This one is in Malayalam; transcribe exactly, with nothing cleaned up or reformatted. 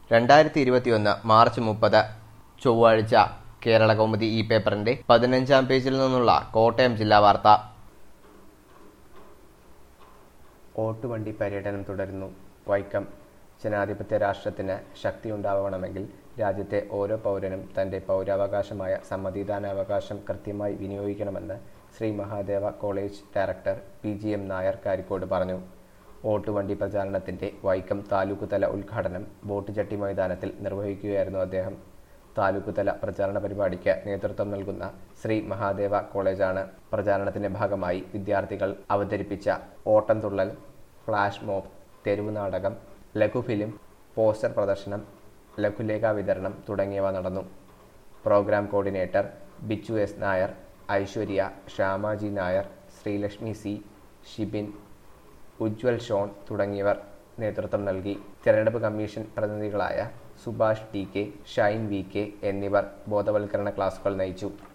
രണ്ടായിരത്തി ഇരുപത്തിയൊന്ന് മാർച്ച് മുപ്പത് ചൊവ്വാഴ്ച കേരള കൗമുദി ഈ പേപ്പറിന്റെ പതിനഞ്ചാം പേജിൽ നിന്നുള്ള കോട്ടയം ജില്ലാ വാർത്ത. ഓട്ടുവണ്ടി പര്യടനം തുടരുന്നു. വൈക്കം. ജനാധിപത്യ രാഷ്ട്രത്തിന് ശക്തിയുണ്ടാവണമെങ്കിൽ രാജ്യത്തെ ഓരോ പൗരനും തന്റെ പൗരാവകാശമായ സമ്മതിദാനാവകാശം കൃത്യമായി വിനിയോഗിക്കണമെന്ന് Sree Mahadeva college director P G M Nair Karikode പറഞ്ഞു. ഓട്ടുവണ്ടി പ്രചാരണത്തിന്റെ വൈക്കം താലൂക്ക് തല ഉദ്ഘാടനം ബോട്ടുചട്ടി മൈതാനത്തിൽ നിർവഹിക്കുകയായിരുന്നു അദ്ദേഹം. താലൂക്ക് തല പ്രചാരണ പരിപാടിക്ക് നേതൃത്വം നൽകുന്ന ശ്രീ മഹാദേവ കോളേജാണ്. പ്രചാരണത്തിന്റെ ഭാഗമായി വിദ്യാർത്ഥികൾ അവതരിപ്പിച്ച ഓട്ടംതുള്ളൽ, ഫ്ലാഷ് മോബ്, തെരുവ് നാടകം, ലഘുഫിലിം, പോസ്റ്റർ പ്രദർശനം, ലഘുലേഖ വിതരണം തുടങ്ങിയവ നടന്നു. Programme coordinator Bichu S Nair, Aishwarya, Shyamaji Nair, Sreelakshmi C, Shibin, Ujwal Shon തുടങ്ങിയവർ നേതൃത്വം നൽകി. തെരഞ്ഞെടുപ്പ് കമ്മീഷൻ പ്രതിനിധികളായ Subhash T K, Shine V K എന്നിവർ ബോധവൽക്കരണ ക്ലാസുകൾ നയിച്ചു.